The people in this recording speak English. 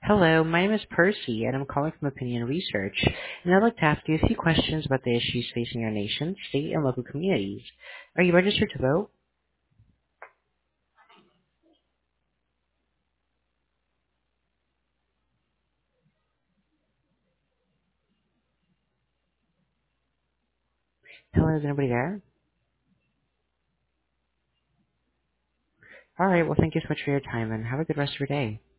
Hello, my name is Percy, and I'm calling from Opinion Research, and I'd like to ask you a few questions about the issues facing our nation, state, and local communities. Are you registered to vote? Hello, is anybody there? All right, well, thank you so much for your time, and have a good rest of your day.